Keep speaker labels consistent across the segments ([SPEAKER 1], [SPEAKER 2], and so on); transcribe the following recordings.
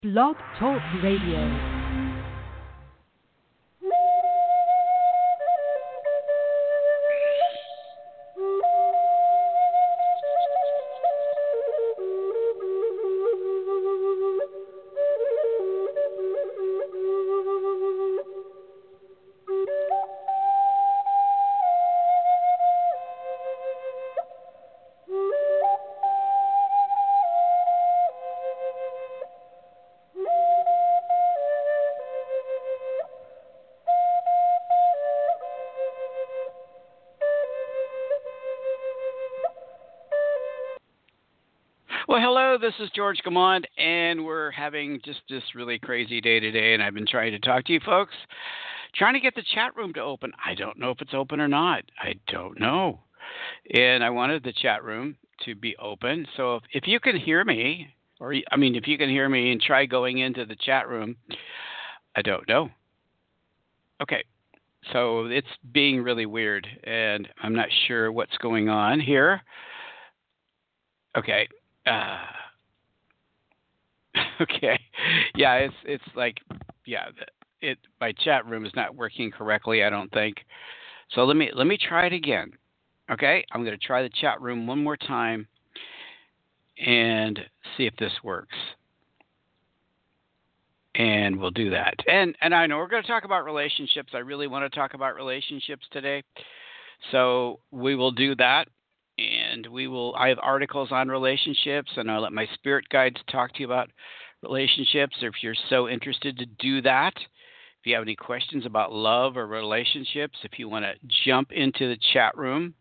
[SPEAKER 1] Blog Talk Radio.
[SPEAKER 2] Well, hello, this is George Gamond, and we're having just this really crazy day today, and I've been trying to talk to you folks, trying to get the chat room to open. I don't know if it's open or not. I don't know. And I wanted the chat room to be open. So if you can hear me, if you can hear me and try going into the chat room, I don't know. Okay. So it's being really weird, and I'm not sure what's going on here. Okay. Okay. Yeah, it's like, yeah, my chat room is not working correctly, I don't think. So let me try it again. Okay? I'm going to try the chat room one more time and see if this works. And we'll do that. And I know we're going to talk about relationships. I really want to talk about relationships today. So we will do that. And I have articles on relationships, and I'll let my spirit guides talk to you about relationships. Or if you're so interested to do that, if you have any questions about love or relationships, if you want to jump into the chat room.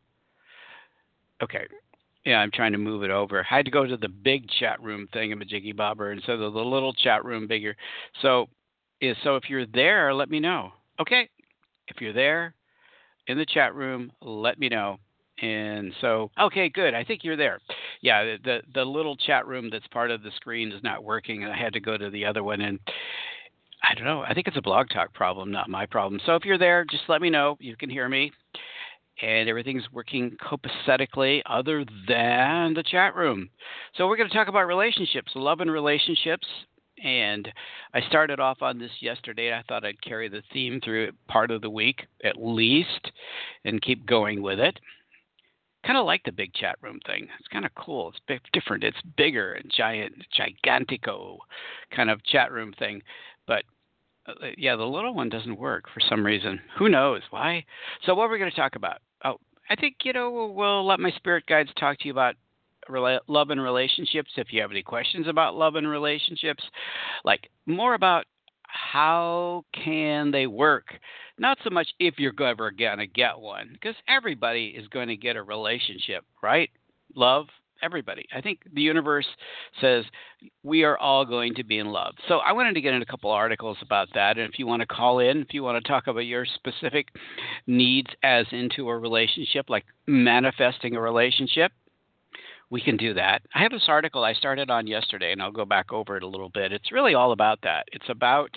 [SPEAKER 2] Okay. Yeah, I'm trying to move it over. I had to go to the big chat room thingamajiggy bobber instead of the little chat room bigger. So if you're there, let me know. Okay. If you're there in the chat room, let me know. And so, okay, good. I think you're there. Yeah, the little chat room that's part of the screen is not working, and I had to go to the other one. And I don't know. I think it's a Blog Talk problem, not my problem. So if you're there, just let me know. You can hear me, and everything's working copacetically other than the chat room. So we're going to talk about relationships, love and relationships. And I started off on this yesterday. I thought I'd carry the theme through part of the week at least and keep going with it. Kind of like the big chat room thing. It's kind of cool. It's different. It's bigger and gigantico kind of chat room thing. But yeah, the little one doesn't work for some reason. Who knows why? So what we're going to talk about? Oh, I think, we'll let my spirit guides talk to you about love and relationships. If you have any questions about love and relationships, like more about how can they work? Not so much if you're ever going to get one, because everybody is going to get a relationship, right? Love, everybody. I think the universe says we are all going to be in love. So I wanted to get in a couple articles about that. And if you want to call in, if you want to talk about your specific needs as into a relationship, like manifesting a relationship, we can do that. I have this article I started on yesterday, and I'll go back over it a little bit. It's really all about that. It's about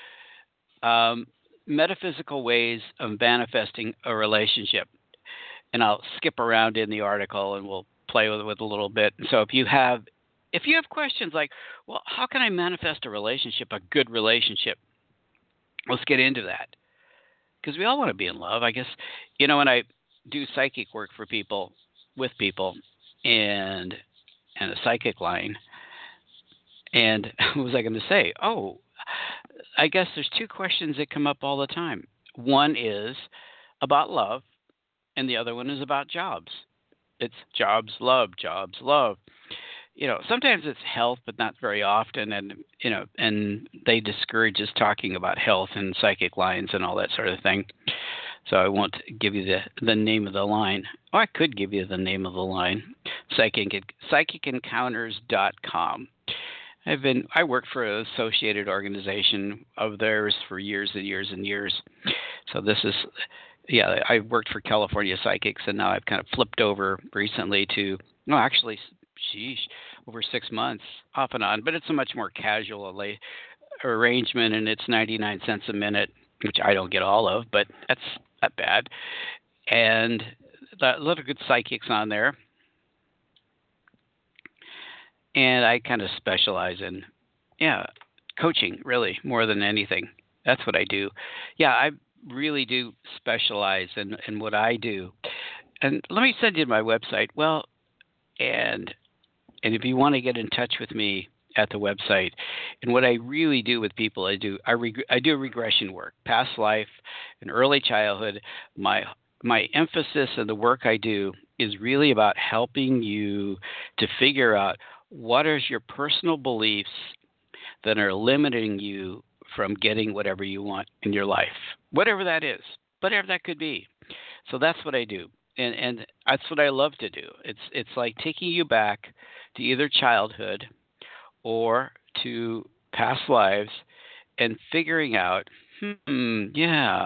[SPEAKER 2] metaphysical ways of manifesting a relationship. And I'll skip around in the article, and we'll play with it a little bit. So if you have questions like, well, how can I manifest a relationship, a good relationship? Let's get into that. Because we all want to be in love. I guess, when I do psychic work for people, with people, and a psychic line. And what was I going to say? Oh, I guess there's two questions that come up all the time. One is about love, and the other one is about jobs. It's jobs, love, jobs, love. Sometimes it's health, but not very often. And they discourage us talking about health and psychic lines and all that sort of thing. So I won't give you the name of the line. Or I could give you the name of the line, psychicencounters.com. I worked for an associated organization of theirs for years and years and years. So this is, I worked for California Psychics, and now I've kind of flipped over recently to, over 6 months off and on. But it's a much more casual arrangement, and it's 99 cents a minute, which I don't get all of, but that's not bad. And a lot of good psychics on there. And I kind of specialize in, coaching, really, more than anything. That's what I do. Yeah, I really do specialize in what I do. And let me send you my website. Well, and if you want to get in touch with me at the website, and what I really do with people, I do regression work, past life and early childhood. My emphasis in the work I do is really about helping you to figure out what is your personal beliefs that are limiting you from getting whatever you want in your life, whatever that is, whatever that could be. So that's what I do. And that's what I love to do. It's like taking you back to either childhood or to past lives and figuring out, yeah,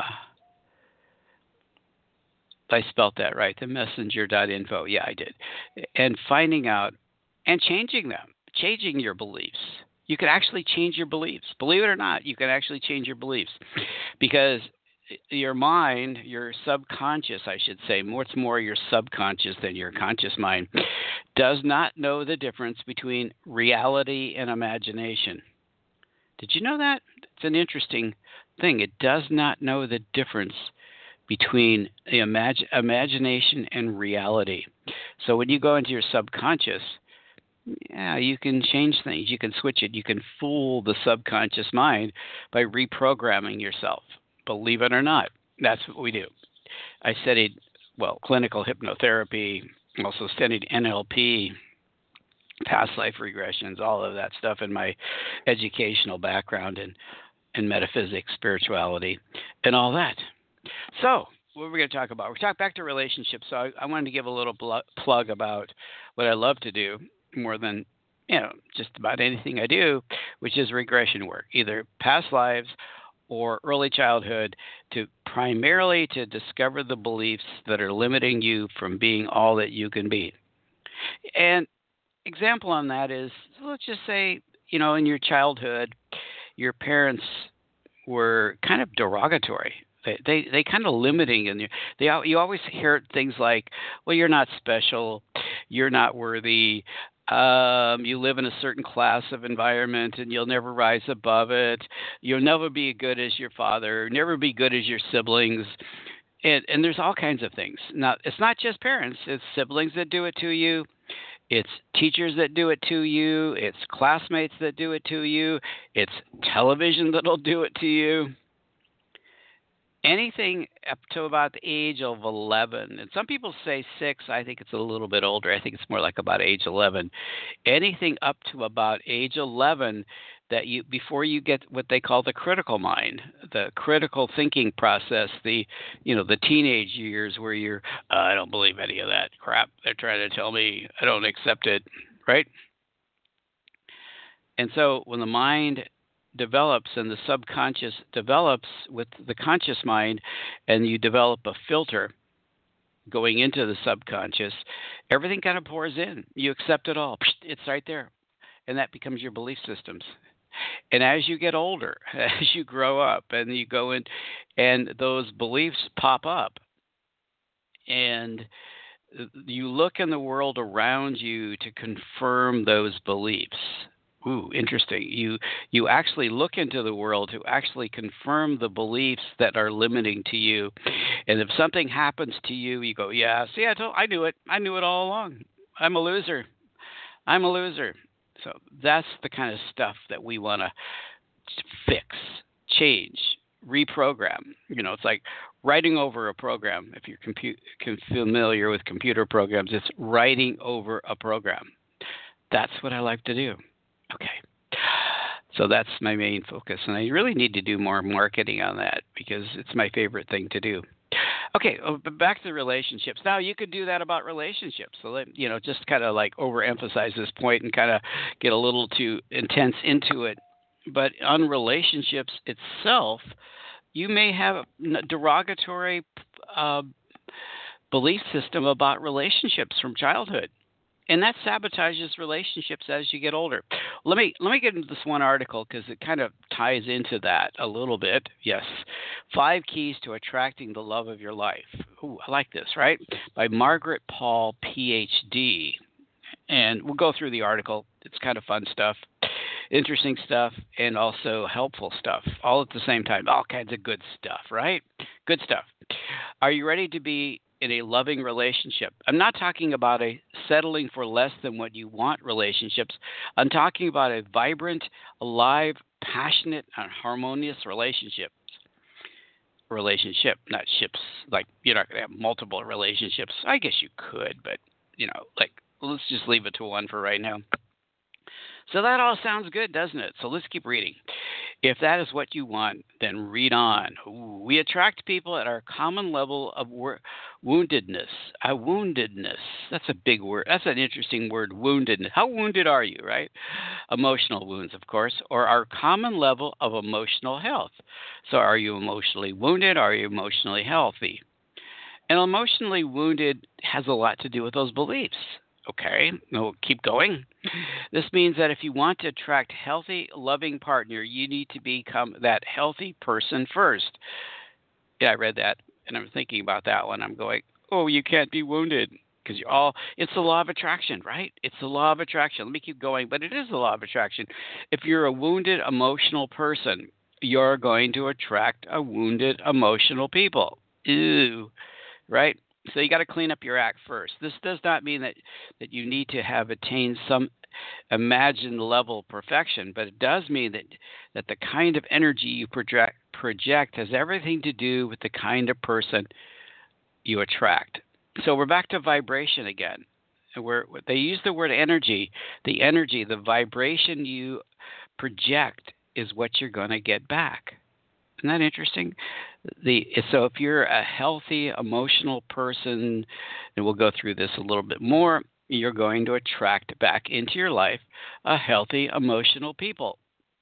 [SPEAKER 2] I spelt that right, the messenger.info. Yeah, I did. And finding out and changing them, changing your beliefs. You can actually change your beliefs. Believe it or not, you can actually change your beliefs because your mind, your subconscious, I should say, it's more your subconscious than your conscious mind, does not know the difference between reality and imagination. Did you know that? It's an interesting thing. It does not know the difference between the imagination and reality. So when you go into your subconscious, yeah, you can change things. You can switch it. You can fool the subconscious mind by reprogramming yourself. Believe it or not, that's what we do. I studied, clinical hypnotherapy, also studied NLP, past life regressions, all of that stuff in my educational background in metaphysics, spirituality, and all that. So what we're going to talk about, we're talking back to relationships. So I wanted to give a little plug about what I love to do more than, just about anything I do, which is regression work, either past lives or early childhood, primarily to discover the beliefs that are limiting you from being all that you can be. And example on that is, let's just say, in your childhood, your parents were kind of derogatory. They kind of limiting, and you always hear things like, "Well, you're not special, you're not worthy, you live in a certain class of environment, and you'll never rise above it. You'll never be as good as your father, never be good as your siblings." And there's all kinds of things. Now, it's not just parents; it's siblings that do it to you. It's teachers that do it to you. It's classmates that do it to you. It's television that'll do it to you. Anything up to about the age of 11, and some people say 6, I think it's a little bit older. I think it's more like about age 11. Anything up to about age 11 before you get what they call the critical mind, the critical thinking process, the teenage years where you're, I don't believe any of that crap they're trying to tell me. I don't accept it, right? And so when the mind develops and the subconscious develops with the conscious mind, and you develop a filter going into the subconscious, everything kind of pours in. You accept it all. It's right there. And that becomes your belief systems. And as you get older, as you grow up and you go in, and those beliefs pop up, and you look in the world around you to confirm those beliefs. Ooh, interesting. You actually look into the world to actually confirm the beliefs that are limiting to you. And if something happens to you, you go, yeah, see, I knew it. I knew it all along. I'm a loser. So that's the kind of stuff that we want to fix, change, reprogram. It's like writing over a program. If you're familiar with computer programs, it's writing over a program. That's what I like to do. Okay. So that's my main focus, and I really need to do more marketing on that because it's my favorite thing to do. Okay, back to the relationships. Now, you could do that about relationships. So, just kind of like overemphasize this point and kind of get a little too intense into it. But on relationships itself, you may have a derogatory belief system about relationships from childhood. And that sabotages relationships as you get older. Let me get into this one article because it kind of ties into that a little bit. Yes. 5 Keys to Attracting the Love of Your Life. Ooh, I like this, right? By Margaret Paul, Ph.D. And we'll go through the article. It's kind of fun stuff. interesting stuff and also helpful stuff all at the same time. All kinds of good stuff, right? Good stuff. Are you ready to be in a loving relationship? I'm not talking about a settling for less than what you want relationships. I'm talking about a vibrant, alive, passionate, and harmonious relationship, not ships. Like, you're not going to have multiple relationships. I guess you could, but, like, let's just leave it to one for right now. So that all sounds good, doesn't it? So let's keep reading. If that is what you want, then read on. Ooh, we attract people at our common level of woundedness. Woundedness. That's a big word. That's an interesting word, woundedness. How wounded are you, right? Emotional wounds, of course, or our common level of emotional health. So are you emotionally wounded? Are you emotionally healthy? And emotionally wounded has a lot to do with those beliefs. Okay, we'll keep going. This means that if you want to attract healthy, loving partner, you need to become that healthy person first. Yeah, I read that, and I'm thinking about that one. I'm going, oh, you can't be wounded because it's the law of attraction, right? It's the law of attraction. Let me keep going, but it is the law of attraction. If you're a wounded, emotional person, you're going to attract a wounded, emotional people. Ew, right? So you got to clean up your act first. This does not mean that you need to have attained some imagined level of perfection, but it does mean that the kind of energy you project has everything to do with the kind of person you attract. So we're back to vibration again. They use the word energy. The vibration you project is what you're going to get back. Isn't that interesting? So if you're a healthy, emotional person, and we'll go through this a little bit more, you're going to attract back into your life a healthy, emotional people.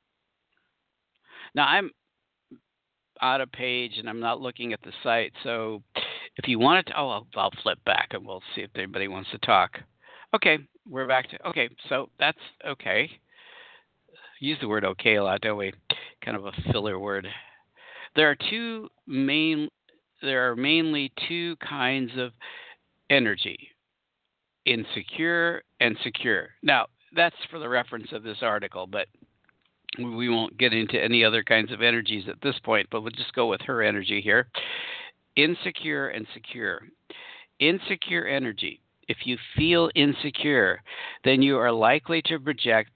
[SPEAKER 2] Now, I'm out of page, and I'm not looking at the site. So if you want to, I'll flip back, and we'll see if anybody wants to talk. Okay, we're back to, okay, so that's okay. Use the word okay a lot, don't we? Kind of a filler word. There are mainly two kinds of energy, insecure and secure. Now, that's for the reference of this article, but we won't get into any other kinds of energies at this point, but we'll just go with her energy here. Insecure and secure. Insecure energy. If you feel insecure, then you are likely to project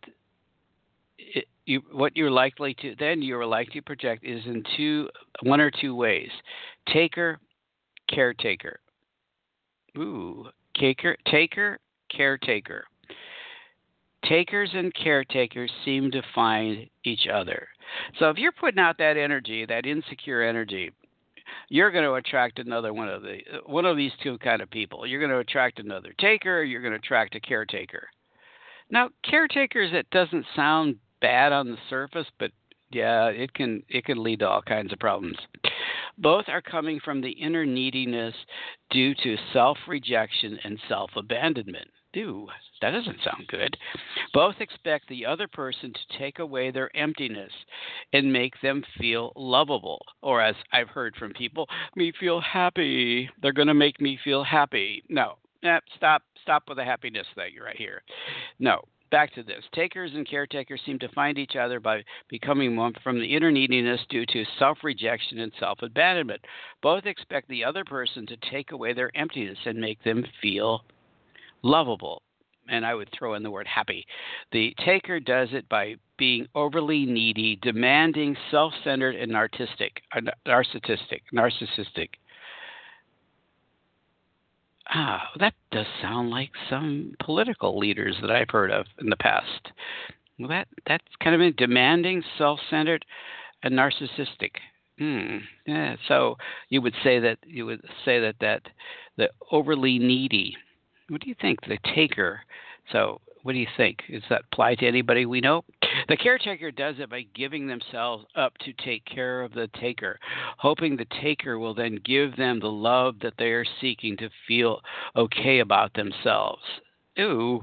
[SPEAKER 2] what you're likely to project is in one or two ways: taker, caretaker. Ooh, taker, caretaker. Takers and caretakers seem to find each other. So if you're putting out that energy, that insecure energy, you're going to attract another one of these two kind of people. You're going to attract another taker. Or you're going to attract a caretaker. Now, caretakers, it doesn't sound bad on the surface, but yeah, it can lead to all kinds of problems. Both are coming from the inner neediness due to self-rejection and self-abandonment. Ew, that doesn't sound good. Both expect the other person to take away their emptiness and make them feel lovable. Or as I've heard from people, me feel happy. They're going to make me feel happy. No, stop with the happiness thing right here. No. Back to this. Takers and caretakers seem to find each other by becoming one from the inner neediness due to self-rejection and self-abandonment. Both expect the other person to take away their emptiness and make them feel lovable. And I would throw in the word happy. The taker does it by being overly needy, demanding, self-centered, and narcissistic. That does sound like some political leaders that I've heard of in the past. Well, that's kind of demanding, self-centered, and narcissistic. Yeah, so you would say that the overly needy. What do you think? The taker. So what do you think? Does that apply to anybody we know? The caretaker does it by giving themselves up to take care of the taker, hoping the taker will then give them the love that they are seeking to feel okay about themselves. Ooh.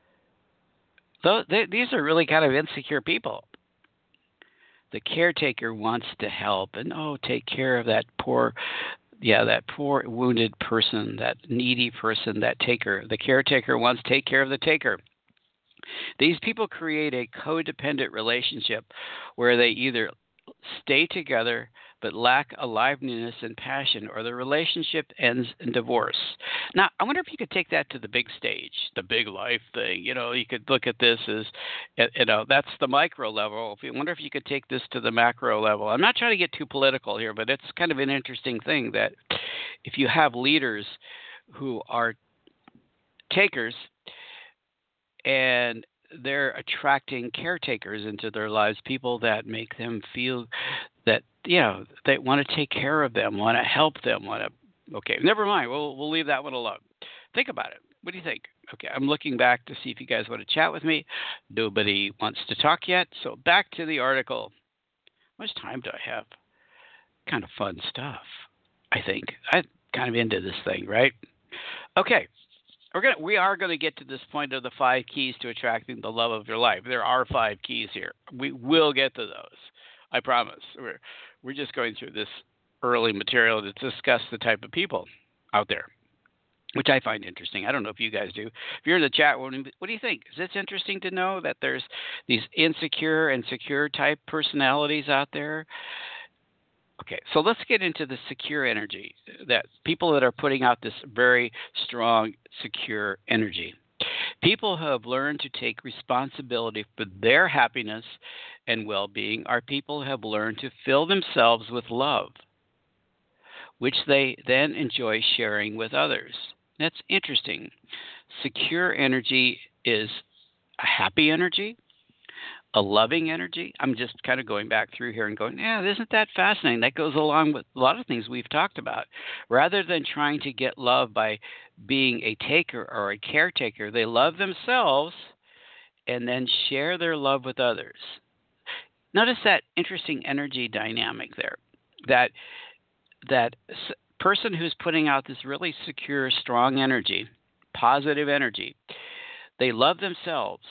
[SPEAKER 2] These are really kind of insecure people. The caretaker wants to help and, take care of that poor wounded person, that needy person, that taker. The caretaker wants to take care of the taker. These people create a codependent relationship where they either stay together but lack aliveness and passion, or the relationship ends in divorce. Now, I wonder if you could take that to the big stage, the big life thing. You could look at this as, that's the micro level. I wonder if you could take this to the macro level. I'm not trying to get too political here, but it's kind of an interesting thing that if you have leaders who are takers and they're attracting caretakers into their lives, people that make them feel that they want to take care of them, want to help them, want to. Okay, never mind. We'll leave that one alone. Think about it. What do you think? Okay, I'm looking back to see if you guys want to chat with me. Nobody wants to talk yet, so back to the article. How much time do I have? Kind of fun stuff, I think. I'm kind of into this thing, right? Okay. We are going to get to this point of the 5 keys to attracting the love of your life. There are 5 keys here. We will get to those. I promise. We're just going through this early material to discuss the type of people out there, which I find interesting. I don't know if you guys do. If you're in the chat, what do you think? Is it interesting to know that there's these insecure and secure type personalities out there? Okay, so let's get into the secure energy, that people that are putting out this very strong, secure energy. People who have learned to take responsibility for their happiness and well-being are people who have learned to fill themselves with love, which they then enjoy sharing with others. That's interesting. Secure energy is a happy energy, a loving energy. I'm just kind of going back through here and going, yeah, isn't that fascinating? That goes along with a lot of things we've talked about. Rather than trying to get love by being a taker or a caretaker, they love themselves and then share their love with others. Notice that interesting energy dynamic there. That person who's putting out this really secure, strong energy, positive energy, they love themselves,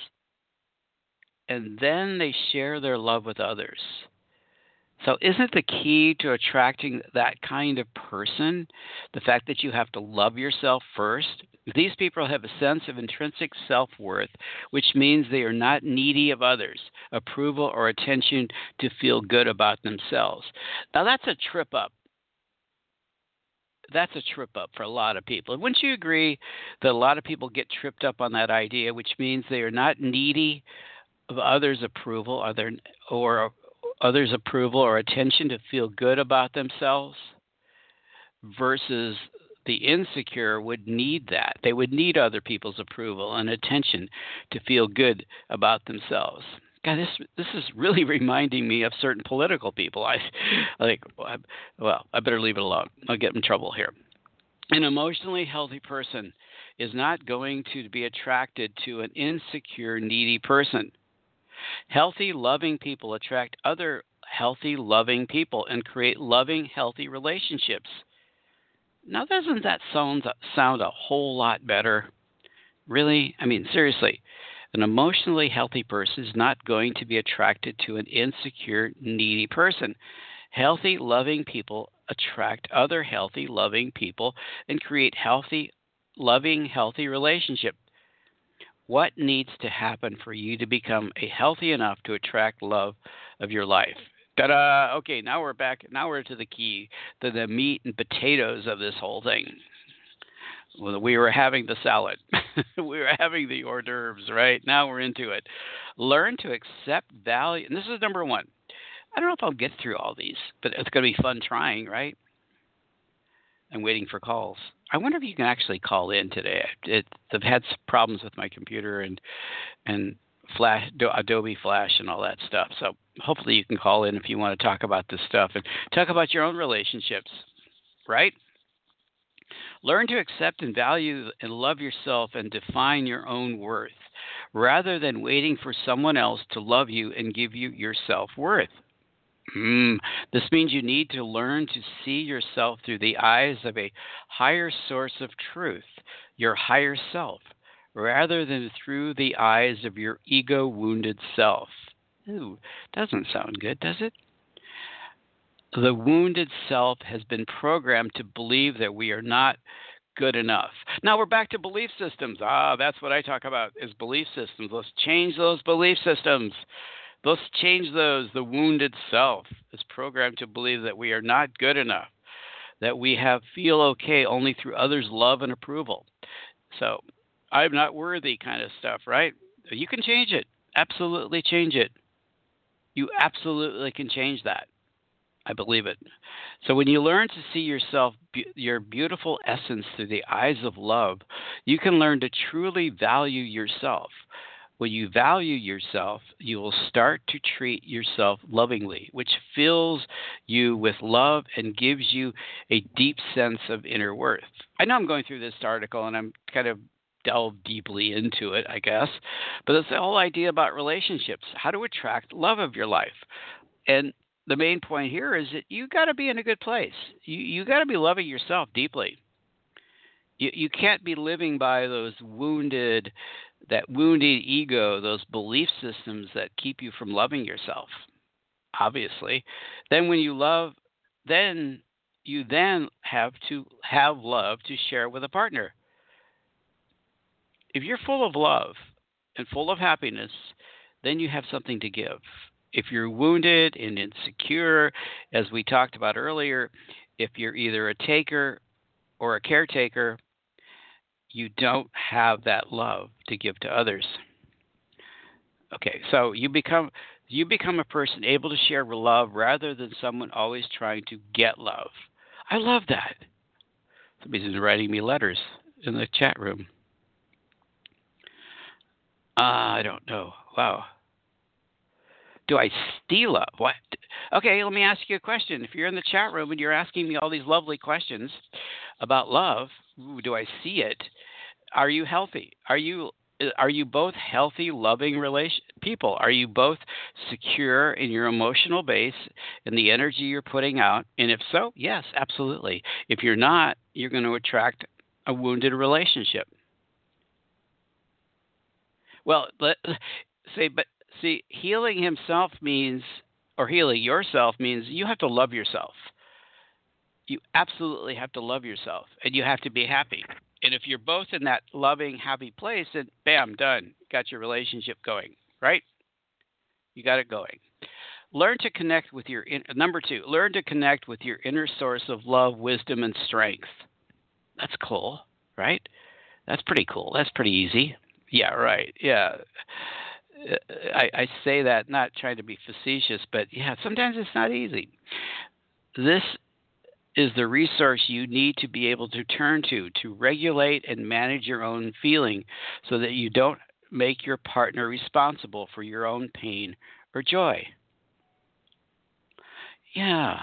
[SPEAKER 2] and then they share their love with others. So isn't the key to attracting that kind of person the fact that you have to love yourself first? These people have a sense of intrinsic self-worth, which means they are not needy of others' approval or attention to feel good about themselves. Now that's a trip up. That's a trip up for a lot of people. Wouldn't you agree that a lot of people get tripped up on that idea, which means they are not needy of others' approval or others' approval or attention to feel good about themselves, versus the insecure would need that. They would need other people's approval and attention to feel good about themselves. God, this is really reminding me of certain political people. I think, I better leave it alone. I'll get in trouble here. An emotionally healthy person is not going to be attracted to an insecure, needy person. Healthy, loving people attract other healthy, loving people and create loving, healthy relationships. Now, doesn't that sound a whole lot better? Really? I mean, seriously, an emotionally healthy person is not going to be attracted to an insecure, needy person. Healthy, loving people attract other healthy, loving people and create healthy, loving, healthy relationships. What needs to happen for you to become healthy enough to attract love of your life? Ta-da! Okay, now we're back. Now we're to the key, to the meat and potatoes of this whole thing. Well, we were having the salad. We were having the hors d'oeuvres, right? Now we're into it. Learn to accept value. And this is number 1. I don't know if I'll get through all these, but it's going to be fun trying, right? I'm waiting for calls. I wonder if you can actually call in today. I've had some problems with my computer and Flash, Adobe Flash and all that stuff. So hopefully you can call in if you want to talk about this stuff and talk about your own relationships, right? Learn to accept and value and love yourself and define your own worth, rather than waiting for someone else to love you and give you your self-worth. This means you need to learn to see yourself through the eyes of a higher source of truth, your higher self, rather than through the eyes of your ego-wounded self. Ooh, doesn't sound good, does it? The wounded self has been programmed to believe that we are not good enough. Now we're back to belief systems. Ah, that's what I talk about is belief systems. Let's change those belief systems. Let's change those. The wounded self is programmed to believe that we are not good enough, that we feel okay only through others' love and approval. So I'm not worthy kind of stuff, right? You can change it. Absolutely change it. You absolutely can change that. I believe it. So when you learn to see yourself, your beautiful essence through the eyes of love, you can learn to truly value yourself. When you value yourself, you will start to treat yourself lovingly, which fills you with love and gives you a deep sense of inner worth. I know I'm going through this article and I'm kind of delve deeply into it, I guess, but it's the whole idea about relationships, how to attract love of your life. And the main point here is that you got to be in a good place. You got to be loving yourself deeply. You can't be living by that wounded ego, those belief systems that keep you from loving yourself. Obviously, then when you love, then you have to have love to share with a partner. If you're full of love and full of happiness, then you have something to give. If you're wounded and insecure, as we talked about earlier, if you're either a taker or a caretaker, you don't have that love to give to others. Okay, so you become a person able to share love rather than someone always trying to get love. I love that. Somebody's writing me letters in the chat room. I don't know. Wow. Do I steal love? What? Okay, let me ask you a question. If you're in the chat room and you're asking me all these lovely questions about love, do I see it? Are you healthy? Are you both healthy, loving people? Are you both secure in your emotional base and the energy you're putting out? And if so, yes, absolutely. If you're not, you're going to attract a wounded relationship. Well, healing himself means, or healing yourself means you have to love yourself. You absolutely have to love yourself, and you have to be happy. And if you're both in that loving, happy place, then bam, done. Got your relationship going, right? You got it going. Learn to connect with number 2, learn to connect with your inner source of love, wisdom, and strength. That's cool, right? That's pretty cool. That's pretty easy. Yeah, right. Yeah. I say that not trying to be facetious, but yeah, sometimes it's not easy. This is the resource you need to be able to turn to regulate and manage your own feeling so that you don't make your partner responsible for your own pain or joy. Yeah.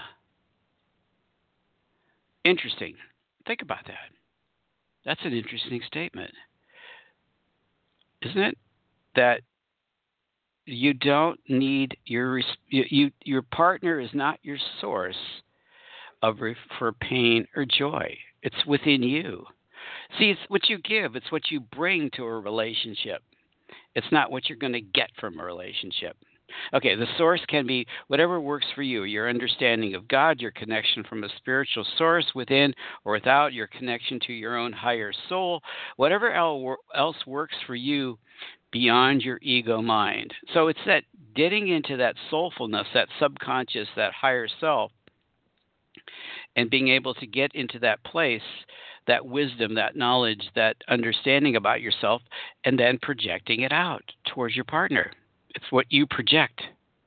[SPEAKER 2] Interesting. Think about that. That's an interesting statement, isn't it? That you don't need your partner is not your source for pain or joy. It's within you. See, it's what you give. It's what you bring to a relationship. It's not what you're going to get from a relationship. Okay, the source can be whatever works for you, your understanding of God, your connection from a spiritual source within or without, your connection to your own higher soul, whatever else works for you beyond your ego mind. So it's that getting into that soulfulness, that subconscious, that higher self, and being able to get into that place, that wisdom, that knowledge, that understanding about yourself, and then projecting it out towards your partner. It's what you project.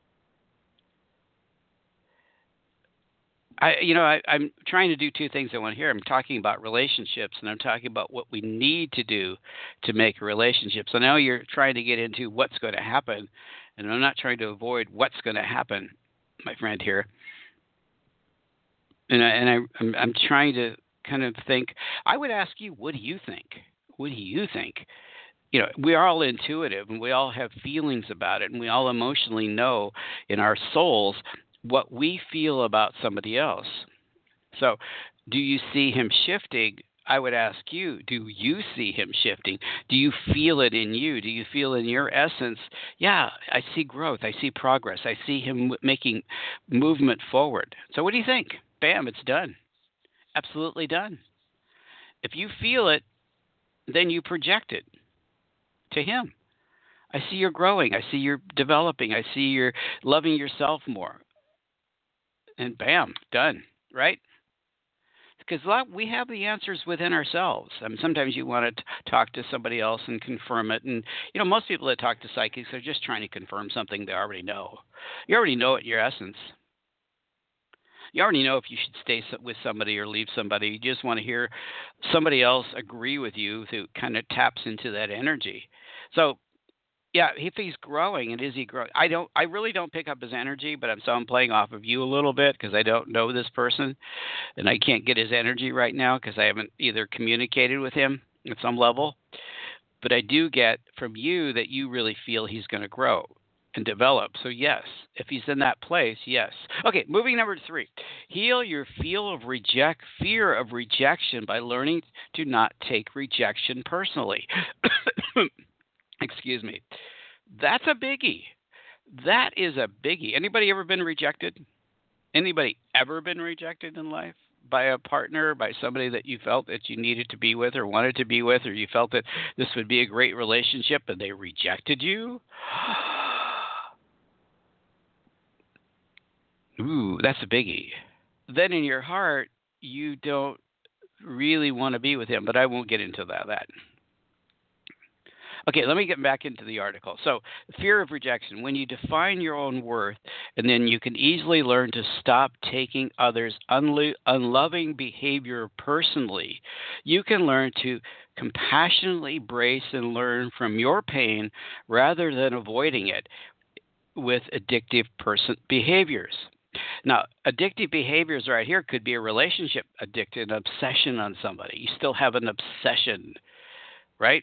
[SPEAKER 2] I'm trying to do two things I want to hear. I'm talking about relationships, and I'm talking about what we need to do to make a relationship. So now you're trying to get into what's going to happen, and I'm not trying to avoid what's going to happen, my friend here. And I'm trying to kind of think. I would ask you, what do you think? What do you think? We're all intuitive, and we all have feelings about it, and we all emotionally know in our souls what we feel about somebody else. So do you see him shifting? I would ask you, do you see him shifting? Do you feel it in you? Do you feel in your essence, yeah, I see growth, I see progress, I see him making movement forward. So what do you think? Bam, it's done. Absolutely done. If you feel it, then you project it to him. I see you're growing. I see you're developing. I see you're loving yourself more. And bam, done, right? Because we have the answers within ourselves. I mean, sometimes you want to talk to somebody else and confirm it. And, most people that talk to psychics are just trying to confirm something they already know. You already know it, your essence. You already know if you should stay with somebody or leave somebody. You just want to hear somebody else agree with you who kind of taps into that energy. So, yeah, if he's growing, and is he growing? I really don't pick up his energy, but I'm playing off of you a little bit because I don't know this person, and I can't get his energy right now because I haven't either communicated with him at some level. But I do get from you that you really feel he's going to grow and develop. So yes, if he's in that place, yes. Okay, moving number 3. Heal your fear of rejection by learning to not take rejection personally. Excuse me. That's a biggie. That is a biggie. Anybody ever been rejected? Anybody ever been rejected in life by a partner, by somebody that you felt that you needed to be with or wanted to be with, or you felt that this would be a great relationship and they rejected you? Ooh, that's a biggie. Then in your heart, you don't really want to be with him, but I won't get into that. Okay, let me get back into the article. So, fear of rejection. When you define your own worth, and then you can easily learn to stop taking others' unloving behavior personally, you can learn to compassionately embrace and learn from your pain rather than avoiding it with addictive behaviors. Now, addictive behaviors right here could be a relationship addicted, an obsession on somebody. You still have an obsession, right?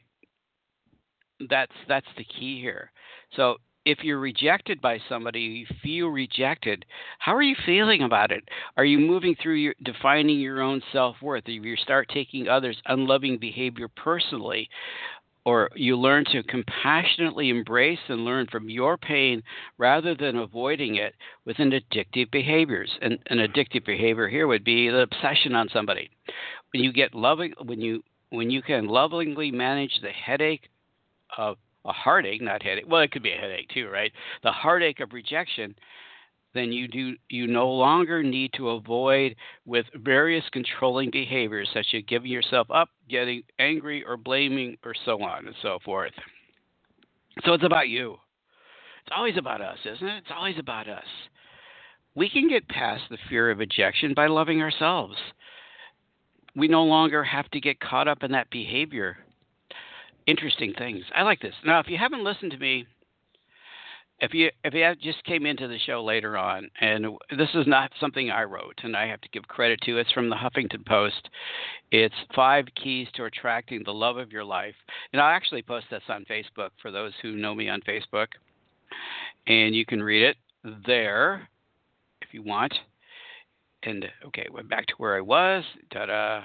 [SPEAKER 2] That's the key here. So if you're rejected by somebody, you feel rejected, how are you feeling about it? Are you moving through defining your own self-worth? If you start taking others' unloving behavior personally, or you learn to compassionately embrace and learn from your pain rather than avoiding it with addictive behaviors. And an addictive behavior here would be the obsession on somebody. When you can lovingly manage the headache of a heartache, not headache. Well, it could be a headache too, right? The heartache of rejection, then you no longer need to avoid with various controlling behaviors such as giving yourself up, getting angry or blaming, or so on and so forth. So it's about you. It's always about us, isn't it? It's always about us. We can get past the fear of rejection by loving ourselves. We no longer have to get caught up in that behavior. Interesting things. I like this. Now, if you haven't listened to me, if you just came into the show later on, and this is not something I wrote, and I have to give credit to, it's from the Huffington Post. It's 5 keys to attracting the love of your life. And I'll actually post this on Facebook for those who know me on Facebook. And you can read it there if you want. And, okay, went back to where I was. Ta-da.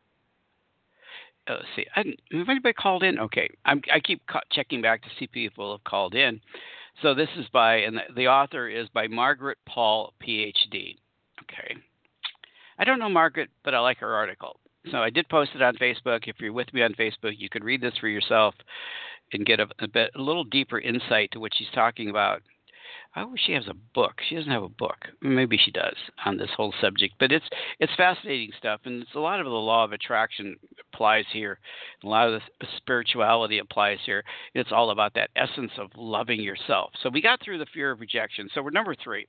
[SPEAKER 2] Let's see. Have anybody called in? Okay. I keep checking back to see if people have called in. So this is and the author is by Margaret Paul, PhD. Okay. I don't know Margaret, but I like her article. So I did post it on Facebook. If you're with me on Facebook, you could read this for yourself and get a little deeper insight to what she's talking about. I wish she has a book. She doesn't have a book. Maybe she does on this whole subject. But it's fascinating stuff, and it's a lot of the law of attraction applies here. A lot of the spirituality applies here. It's all about that essence of loving yourself. So we got through the fear of rejection. So we're number 3.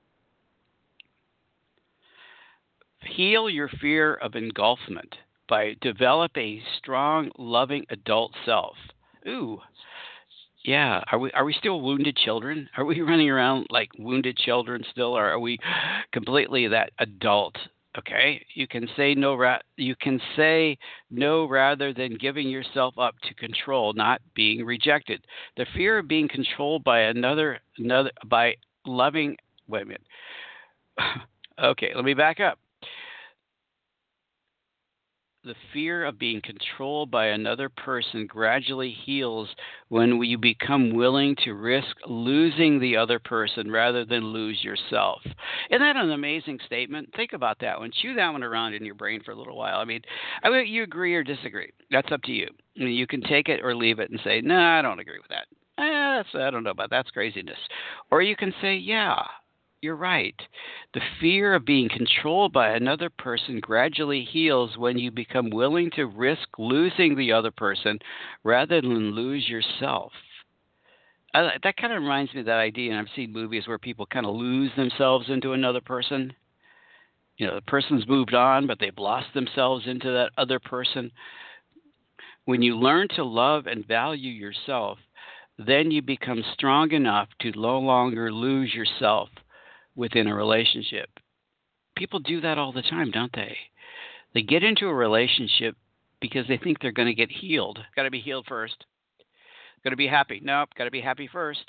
[SPEAKER 2] Heal your fear of engulfment by develop a strong, loving adult self. Ooh. Yeah, are we still wounded children? Are we running around like wounded children still, or are we completely that adult? Okay, you can say no. You can say no rather than giving yourself up to control, not being rejected. The fear of being controlled by another by loving. Wait a minute. Okay, let me back up. The fear of being controlled by another person gradually heals when you become willing to risk losing the other person rather than lose yourself. Isn't that an amazing statement? Think about that one. Chew that one around in your brain for a little while. I mean, you agree or disagree. That's up to you. I mean, you can take it or leave it and say, no, I don't agree with that. I don't know about that's craziness. Or you can say, yeah, you're right. The fear of being controlled by another person gradually heals when you become willing to risk losing the other person rather than lose yourself. That kind of reminds me of that idea, and I've seen movies where people kind of lose themselves into another person. You know, the person's moved on, but they've lost themselves into that other person. When you learn to love and value yourself, then you become strong enough to no longer lose yourself within a relationship. People do that all the time, don't they? They get into a relationship because they think they're going to get healed. Got to be healed first. Got to be happy. Nope, got to be happy first.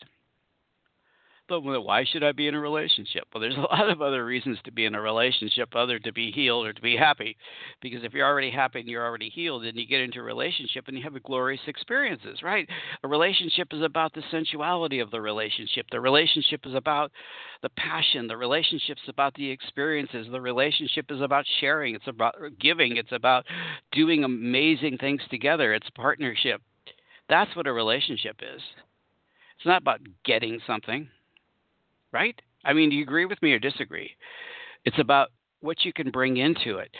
[SPEAKER 2] But why should I be in a relationship? Well, there's a lot of other reasons to be in a relationship other to be healed or to be happy. Because if you're already happy and you're already healed, then you get into a relationship and you have glorious experiences, right? A relationship is about the sensuality of the relationship. The relationship is about the passion. The relationship is about the experiences. The relationship is about sharing. It's about giving. It's about doing amazing things together. It's partnership. That's what a relationship is. It's not about getting something. Right? I mean, do you agree with me or disagree? It's about what you can bring into it,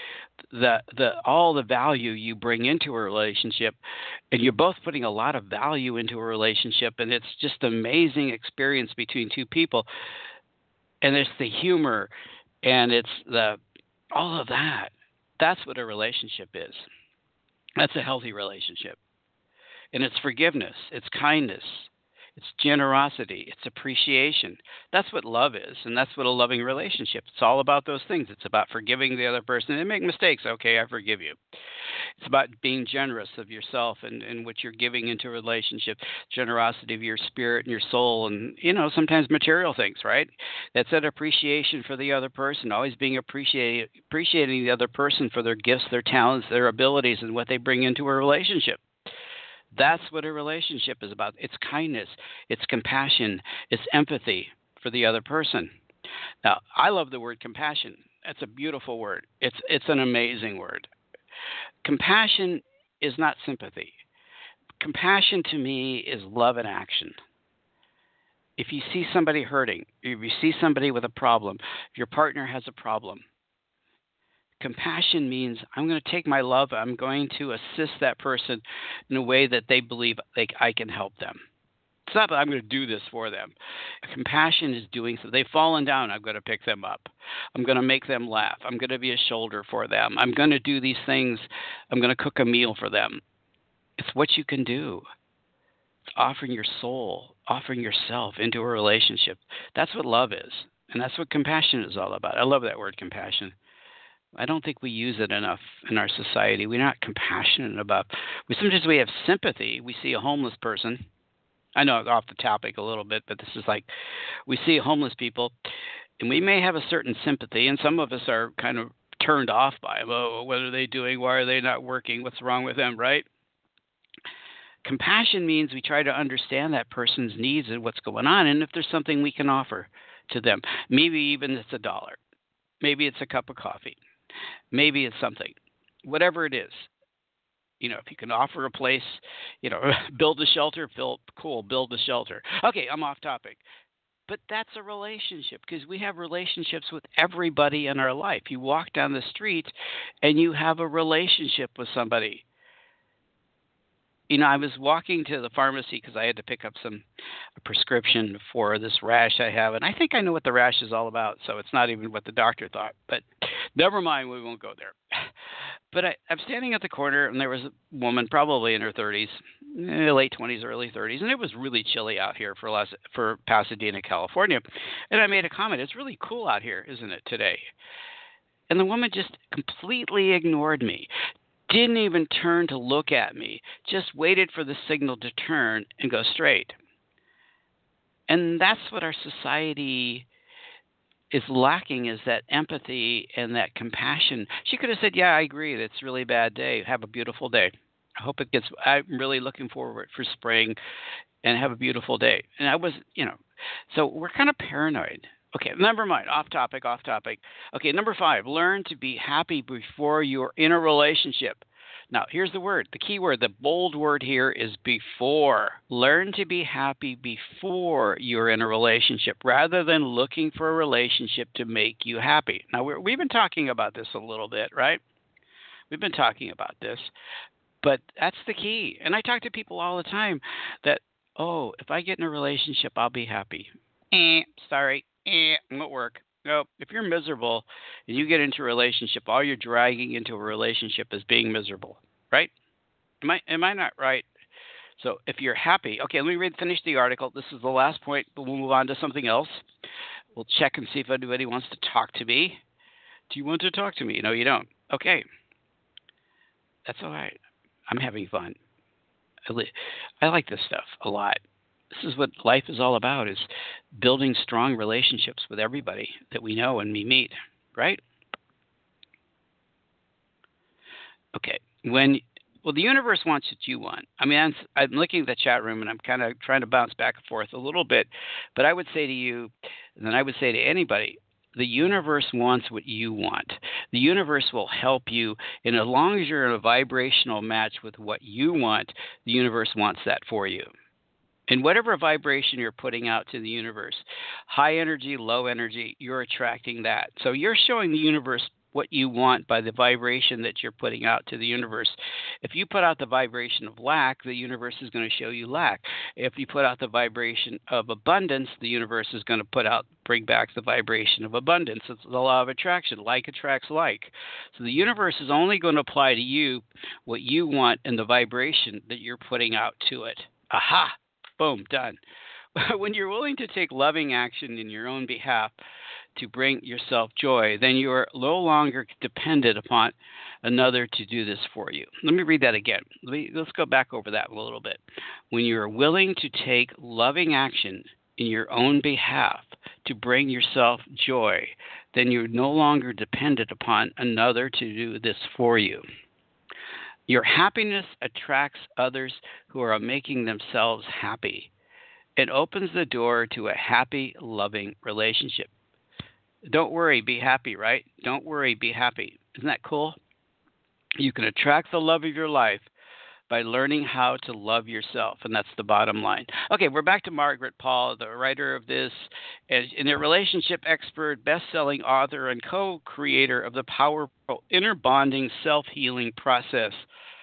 [SPEAKER 2] all the value you bring into a relationship, and you're both putting a lot of value into a relationship, and it's just an amazing experience between two people. And it's the humor, and it's all of that. That's what a relationship is. That's a healthy relationship, and it's forgiveness, it's kindness. It's generosity. It's appreciation. That's what love is, and that's what a loving relationship. It's all about those things. It's about forgiving the other person. They make mistakes. Okay, I forgive you. It's about being generous of yourself and what you're giving into a relationship, generosity of your spirit and your soul, and, sometimes material things, right? That's that appreciation for the other person, always being appreciating the other person for their gifts, their talents, their abilities, and what they bring into a relationship. That's what a relationship is about. It's kindness, it's compassion, it's empathy for the other person. Now, I love the word compassion. That's a beautiful word. It's an amazing word. Compassion is not sympathy. Compassion to me is love in action. If you see somebody hurting, if you see somebody with a problem, if your partner has a problem, compassion means I'm going to take my love, I'm going to assist that person in a way that they believe I can help them. It's not that I'm going to do this for them. Compassion is doing so. They've fallen down, I'm going to pick them up. I'm going to make them laugh. I'm going to be a shoulder for them. I'm going to do these things. I'm going to cook a meal for them. It's what you can do. It's offering your soul, offering yourself into a relationship. That's what love is, and that's what compassion is all about. I love that word, compassion. I don't think we use it enough in our society. We're not compassionate about. Sometimes we have sympathy. We see a homeless person. I know off the topic a little bit, but this is like we see homeless people, and we may have a certain sympathy, and some of us are kind of turned off by them. Oh, what are they doing? Why are they not working? What's wrong with them, right? Compassion means we try to understand that person's needs and what's going on, and if there's something we can offer to them. Maybe even it's $1. Maybe it's a cup of coffee. Maybe it's something, whatever it is. If you can offer a place, build a shelter, cool, build a shelter. Okay, I'm off topic. But that's a relationship because we have relationships with everybody in our life. You walk down the street and you have a relationship with somebody. I was walking to the pharmacy because I had to pick up a prescription for this rash I have, and I think I know what the rash is all about, so it's not even what the doctor thought. But never mind, we won't go there. But I'm standing at the corner, and there was a woman probably in her 30s, late 20s, early 30s, and it was really chilly out here for Pasadena, California. And I made a comment, it's really cool out here, isn't it, today? And the woman just completely ignored me. Didn't even turn to look at me, just waited for the signal to turn and go straight. And that's what our society is lacking is that empathy and that compassion. She could have said, "Yeah, I agree. It's a really bad day. Have a beautiful day. I hope it gets. I'm really looking forward for spring, and have a beautiful day." And I was, so we're kind of paranoid. Okay, never mind. Off topic. Off topic. Okay, number 5. Learn to be happy before you're in a relationship. Now, here's the word, the key word, the bold word here is before. Learn to be happy before you're in a relationship rather than looking for a relationship to make you happy. Now, we've been talking about this a little bit, right? We've been talking about this, but that's the key. And I talk to people all the time that, oh, if I get in a relationship, I'll be happy. Sorry, won't work. No, if you're miserable and you get into a relationship, all you're dragging into a relationship is being miserable, right? Am I not right? So if you're happy, okay, let me finish the article. This is the last point, but we'll move on to something else. We'll check and see if anybody wants to talk to me. Do you want to talk to me? No, you don't. Okay. That's all right. I'm having fun. I like this stuff a lot. This is what life is all about, is building strong relationships with everybody that we know and we meet, right? Okay. The universe wants what you want. I mean, I'm looking at the chat room and I'm kind of trying to bounce back and forth a little bit, but I would say to you, and then I would say to anybody, the universe wants what you want. The universe will help you, and as long as you're in a vibrational match with what you want, the universe wants that for you. And whatever vibration you're putting out to the universe, high energy, low energy, you're attracting that. So you're showing the universe what you want by the vibration that you're putting out to the universe. If you put out the vibration of lack, the universe is going to show you lack. If you put out the vibration of abundance, the universe is going to bring back the vibration of abundance. It's the law of attraction. Like attracts like. So the universe is only going to apply to you what you want and the vibration that you're putting out to it. Aha! Boom, done. When you're willing to take loving action in your own behalf to bring yourself joy, then you are no longer dependent upon another to do this for you. Let me read that again. Let's go back over that a little bit. When you are willing to take loving action in your own behalf to bring yourself joy, then you're no longer dependent upon another to do this for you. Your happiness attracts others who are making themselves happy. It opens the door to a happy, loving relationship. Don't worry, be happy, right? Don't worry, be happy. Isn't that cool? You can attract the love of your life by learning how to love yourself, and that's the bottom line. Okay, we're back to Margaret Paul, the writer of this, and a relationship expert, best-selling author, and co-creator of the powerful inner bonding self-healing process.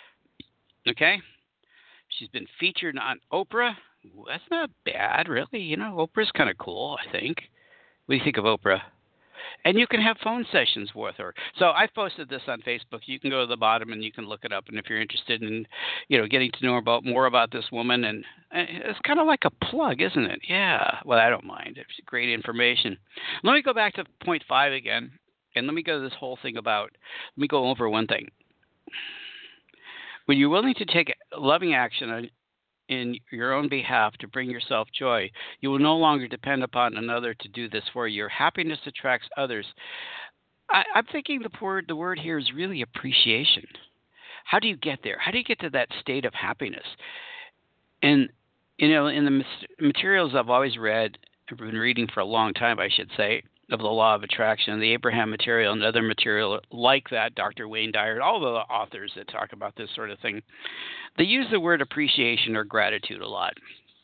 [SPEAKER 2] Okay? She's been featured on Oprah. That's not bad, really. Oprah's kind of cool, I think. What do you think of Oprah? And you can have phone sessions with her. So I've posted this on Facebook. You can go to the bottom and you can look it up. And if you're interested in, getting to know more about this woman, and it's kind of like a plug, isn't it? Yeah. Well, I don't mind. It's great information. Let me go back to point 5 again, and let me go to this whole thing let me go over one thing. When you're willing to take loving action in your own behalf to bring yourself joy, you will no longer depend upon another to do this for you. Your happiness attracts others. I'm thinking the word here is really appreciation. How do you get there? How do you get to that state of happiness? And, in the materials I've always read, I've been reading for a long time, I should say, of the law of attraction, the Abraham material, and other material like that, Dr. Wayne Dyer, all the authors that talk about this sort of thing, they use the word appreciation or gratitude a lot.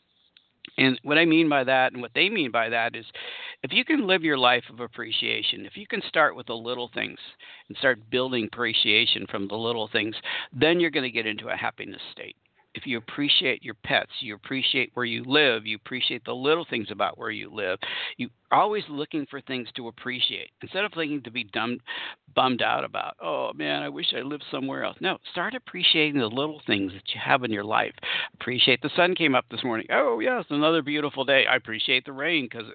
[SPEAKER 2] And what I mean by that and what they mean by that is if you can live your life of appreciation, if you can start with the little things and start building appreciation from the little things, then you're going to get into a happiness state. If you appreciate your pets, you appreciate where you live, you appreciate the little things about where you live, you're always looking for things to appreciate instead of thinking to be bummed out about, oh, man, I wish I lived somewhere else. No, start appreciating the little things that you have in your life. Appreciate the sun came up this morning. Oh, yes, another beautiful day. I appreciate the rain because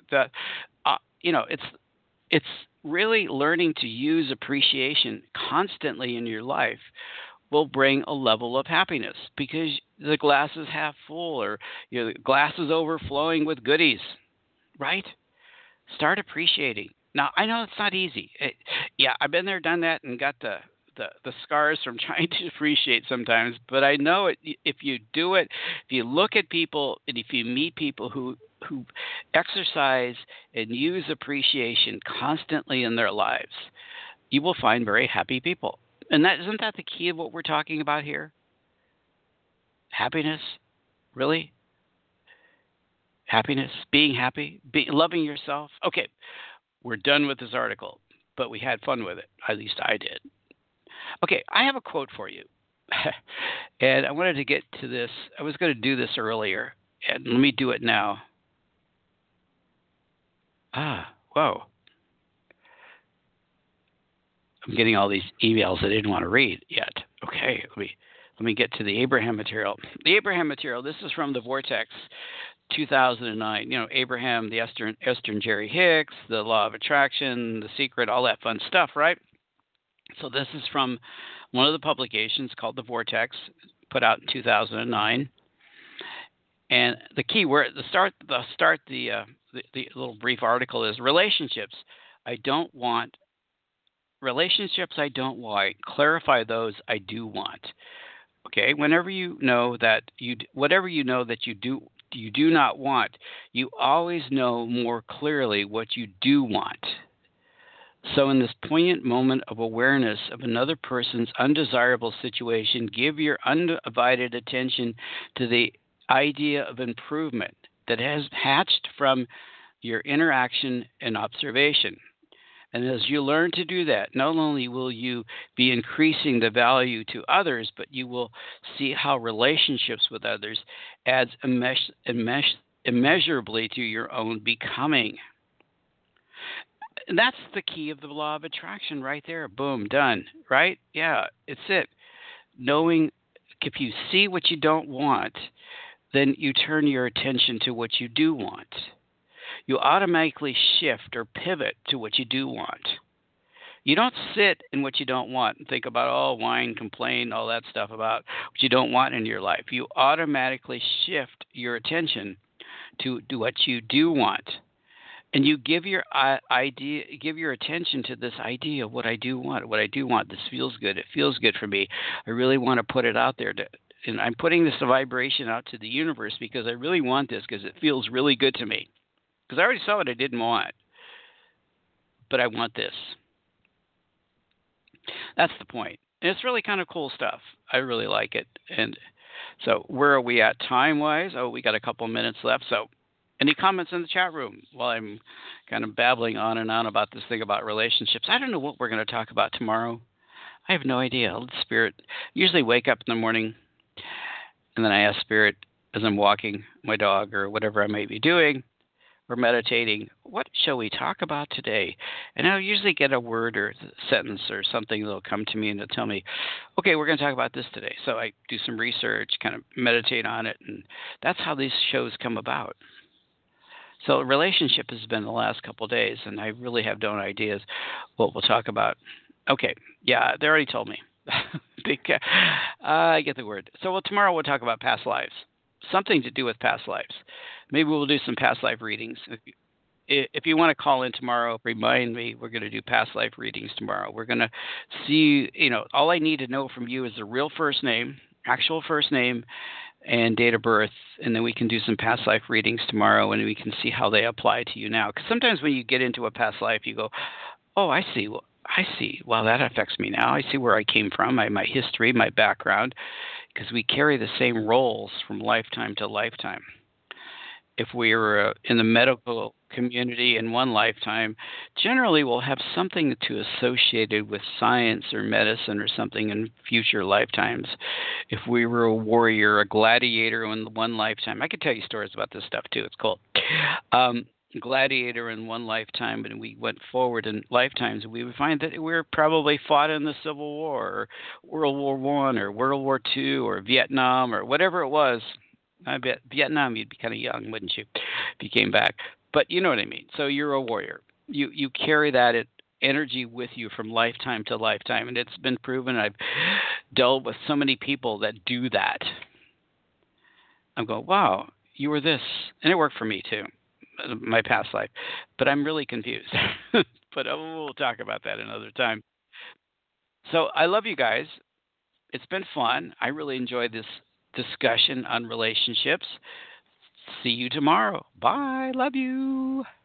[SPEAKER 2] it's really learning to use appreciation constantly in your life will bring a level of happiness because the glass is half full or the glass is overflowing with goodies, right? Start appreciating. Now, I know it's not easy. Yeah, I've been there, done that, and got the scars from trying to appreciate sometimes. But I know it. If you do it, if you look at people, and if you meet people who exercise and use appreciation constantly in their lives, you will find very happy people. And that isn't that the key of what we're talking about here? Happiness, really? Happiness, being happy, loving yourself. Okay, we're done with this article, but we had fun with it. At least I did. Okay, I have a quote for you. And I wanted to get to this. I was going to do this earlier, and let me do it now. Whoa. I'm getting all these emails I didn't want to read yet. Okay, let me get to the Abraham material. The Abraham material, this is from the Vortex 2009. Abraham, the Esther Jerry Hicks, the Law of Attraction, The Secret, all that fun stuff, right? So this is from one of the publications called The Vortex, put out in 2009. And the key word, the little brief article is relationships. I don't want. Clarify those I do want. Okay, whatever you know that you do not want, you always know more clearly what you do want. So in this poignant moment of awareness of another person's undesirable situation, give your undivided attention to the idea of improvement that has hatched from your interaction and observation. And as you learn to do that, not only will you be increasing the value to others, but you will see how relationships with others adds immeasurably to your own becoming. And that's the key of the law of attraction right there. Boom, done. Right? Yeah, it's it. Knowing if you see what you don't want, then you turn your attention to what you do want. You automatically shift or pivot to what you do want. You don't sit in what you don't want and think about, whine, complain, all that stuff about what you don't want in your life. You automatically shift your attention to what you do want. And you give your attention to this idea of what I do want. What I do want, this feels good. It feels good for me. I really want to put it out there. And I'm putting this vibration out to the universe because I really want this because it feels really good to me. Because I already saw what I didn't want. But I want this. That's the point. And it's really kind of cool stuff. I really like it. And so where are we at time-wise? We got a couple minutes left. So any comments in the chat room while I'm kind of babbling on and on about this thing about relationships? I don't know what we're going to talk about tomorrow. I have no idea. I'll let Spirit usually wake up in the morning, and then I ask Spirit as I'm walking my dog or whatever I may be doing, or meditating, what shall we talk about today? And I'll usually get a word or sentence or something that'll come to me and it'll tell me, okay, we're going to talk about this today. So I do some research, kind of meditate on it, and that's how these shows come about. So relationship has been the last couple of days, and I really have no ideas what we'll talk about. Okay, yeah, they already told me. I get the word. So tomorrow we'll talk about past lives. Something to do with past lives. Maybe we'll do some past life readings. If you want to call in tomorrow, remind me. We're going to do past life readings tomorrow. We're going to see, all I need to know from you is the real first name, actual first name, and date of birth, and then we can do some past life readings tomorrow, and we can see how they apply to you now. Because sometimes when you get into a past life, you go, oh, I see. Well, that affects me now. I see where I came from, my history, my background, because we carry the same roles from lifetime to lifetime. If we were in the medical community in one lifetime, generally we'll have something to associated with science or medicine or something in future lifetimes. If we were a warrior, a gladiator in one lifetime, I could tell you stories about this stuff too. It's cool. Gladiator in one lifetime, and we went forward in lifetimes, we would find that we were probably fought in the Civil War, or World War I, or World War II, or Vietnam, or whatever it was. I bet Vietnam, you'd be kind of young, wouldn't you, if you came back? But you know what I mean. So you're a warrior. You carry that energy with you from lifetime to lifetime, and it's been proven. I've dealt with so many people that do that. I'm going, wow, you were this, and it worked for me too, my past life. But I'm really confused. But we'll talk about that another time. So I love you guys. It's been fun. I really enjoyed this discussion on relationships. See you tomorrow. Bye. Love you.